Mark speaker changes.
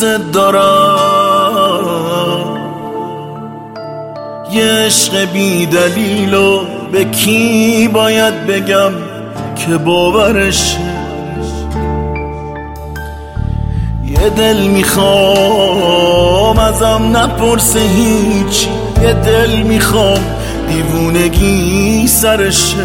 Speaker 1: دوست دارم. یه عشق بی دلیلو به کی باید بگم که باورشه؟ یه دل میخوام ازم نپرسه هیچی، یه دل میخوام دیوونگی سرشه.